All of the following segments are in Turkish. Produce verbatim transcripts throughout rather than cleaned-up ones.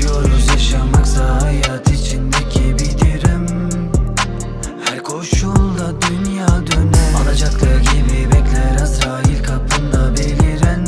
Yaşıyoruz, yaşamaksa hayat içindeki bir dirim. Her koşulda dünya döner, alacaklı gibi bekler Azrail kapında beliren.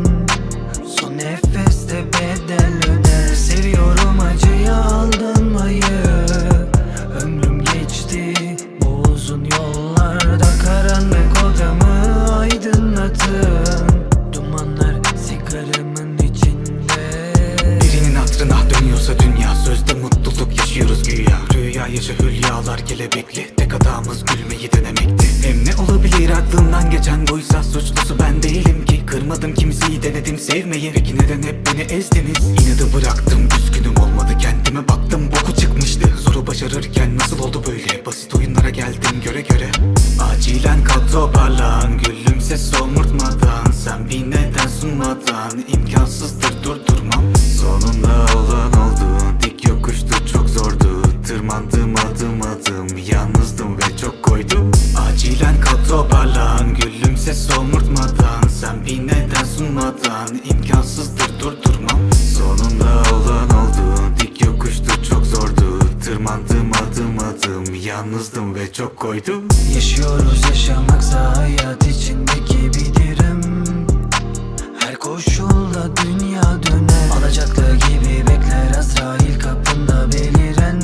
Son nefeste bedel öder. Seviyorum acıyı, aldanmayı. Ömrüm geçti bu uzun yollarda, karanlık odamı aydınlatın. Dumanlar sigaramın içinde. Birinin hatırına dönüyorsa dünya, sözde mutluluk yaşıyoruz güya. Rüya yaşa hülyalar kelebekli, tek hatamız gülmeyi denemekti. Hem ne olabilir aklımdan geçen buysa, suçlusu ben değilim ki. Kırmadım kimseyi, denedim sevmeyi. Peki neden hep beni ezdiniz? İnadı bıraktım, üzgünüm olmadı, kendime baktım boku çıkmıştı. Zoru başarırken nasıl oldu böyle? Basit oyunlara geldim göre göre. Acilen kalk toparlan, gülümse somurtmadan. Sen bir neden sunmadan, imkansızdır durdurmam. Sonunda olan oldu, dik yokuştu çok zordu. Tırmandım adım adım, yalnızdım ve çok koydum. Acilen kalk toparlan, gülümse somurtmadan. Sen bir neden sunmadan, imkansızdır durdurmam. Sonunda olan oldu, dik yokuştu çok zordu. Tırmandım adım adım, yalnızdım ve çok koydum. Yaşıyoruz, yaşamaksa hayat içindeki bir dirim. Her koşulda dünya döner, alacaklı gibi bekler Azrail kapında beliren.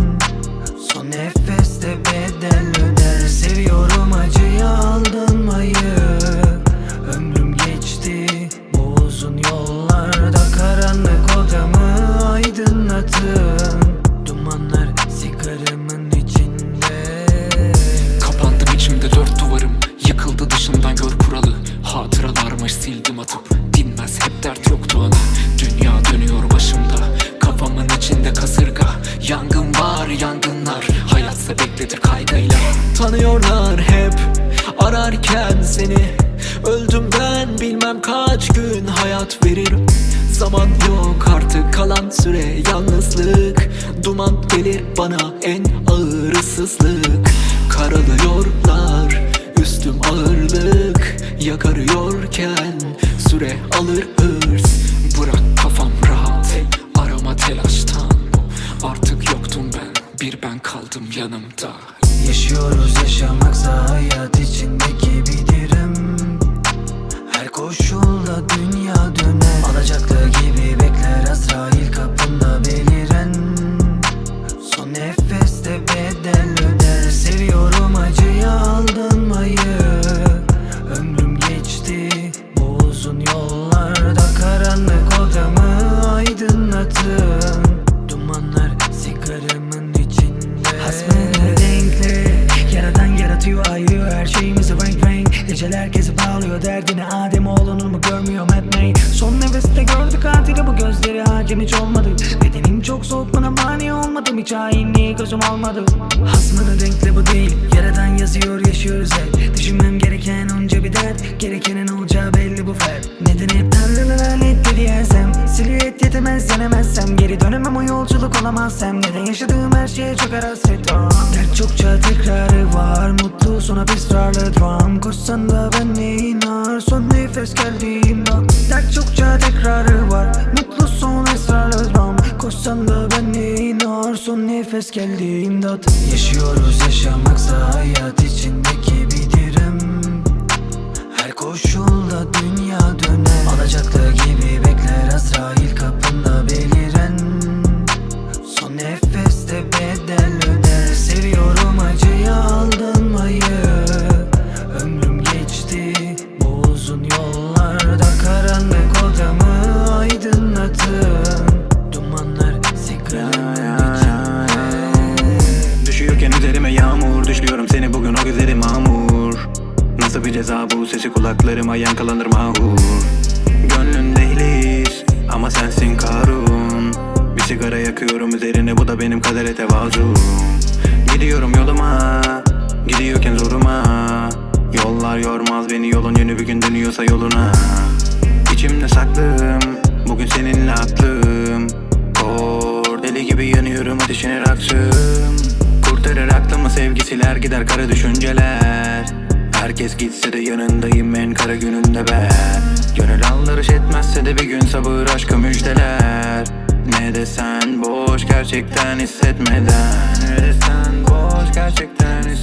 Son nefeste bedel öder. Seviyorum acıyı, aldanmayı. Ömrüm geçti bu uzun yollarda, karanlık odamı aydınlatın. Dumanlar sigaramın içinde. Kapandım içimde dört duvarım, yıkıldı dışımdan gör kuralı. Hatıralarmış sildim atıp, dinmez hep dert yoktu ana. Dünya dönüyor başımda, kafamın içinde kasırga. Yangın var yangınlar, hayatsa bekletir kaygıyla. Tanıyorlar hep ararken seni. Öldüm ben bilmem kaç gün hayat verir. Zaman yok artık, kalan süre yalnızlık. Duman gelir bana en ağır ıssızlık. Karalıyorlar üstüm ağırlık. Yakarıyorken süre alır hırs. Bırak kafam rahat, arama telaştan. Artık yoktum ben, bir ben kaldım yanımda. Yaşıyoruz, yaşamaksa hayat içindeki bir dirim. Her koşulda dünya döner, alacaklı gibi bekler Azrail kapında beliren. Son nefeste bedel öder. Seviyorum acıyı, aldanmayı. Ömrüm geçti bu uzun yollarda, karanlık odamı aydınlatın. Dumanlar sigaramın içinde. Hasbını denkli, yaradan yaratıyor ayrı, her şeyimizi renk renk. Geceler kesip ağlıyor derdine, Adem oğlunu mu görmüyorum hep ney. Son nefeste gördük katili, bu gözleri hakim hiç olmadı. Bedenim çok soğuk, bana mani olmadım, hiç hainliği gözüm almadı. Hasmını denkli bu değil, yaradan yazıyor yaşıyoruz hep. Düşünmem gereken onca bir dert, gerekenin olacağı belli bu fer. Neden hep tanrılar lanetti diyersem, silüet yetemez yenemezsem, geri dönemem o yolculuk olamazsam. Neden yaşadığım her şeye çok hasret oh. Dert çokça tekrarı var, mutlu son hep ısrarlı dram. Koşsan da ben ne inar, son nefes geldiğimde. Dert çokça tekrarı var, mutlu son ısrarlı dram. Koşsan da ben ne inar, son nefes geldiğimde. Yaşıyoruz, yaşamaksa hayat içindeki bir dirim. Her koşulda dünya döner, alacaklı gibi bekler Azrail kapında beliren. Son nefeste bedel öder. Seviyorum acıyı, aldanmayı. Ömrüm geçti bu uzun yollarda, karanlık odamı aydınlatın. Dumanlar sigaramın içinde. Düşüyorken üzerime yağmur, düşlüyorum seni bugün o güzelim mamur. Nasıl bir ceza bu, sesi kulaklarıma yankılanır mahur. Gönlün değiliz ama sensin Karun. Bir sigara yakıyorum üzerine, bu da benim kadere tevazum. Gidiyorum yoluma, gidiyorken zoruma. Yollar yormaz beni, yolun yönü bir gün dönüyorsa yoluna. İçimde saklım, bugün seninle aklım. Kor deli gibi yanıyorum ateşine aksım. Kurtarır aklımı sevgisiler, gider kara düşünceler. Herkes gitse de yanındayım en kara gününde ben. Gönül aldırış etmezse de bir gün sabır aşkı müjdeler. Ne de Ve de sen boş gerçekten hissetmeden. Ve de sen boş gerçekten hissetmeden.